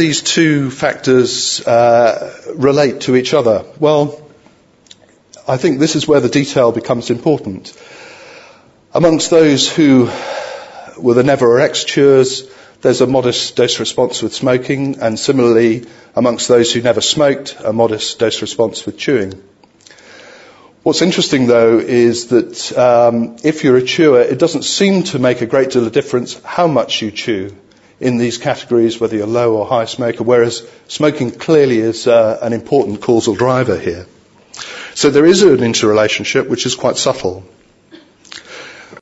these two factors relate to each other? Well, I think this is where the detail becomes important. Amongst those who were the never or ex chewers, there's a modest dose response with smoking, and similarly amongst those who never smoked, a modest dose response with chewing. What's interesting, though, is that if you're a chewer, it doesn't seem to make a great deal of difference how much you chew in these categories, whether you're low or high smoker, whereas smoking clearly is an important causal driver here. So there is an interrelationship which is quite subtle.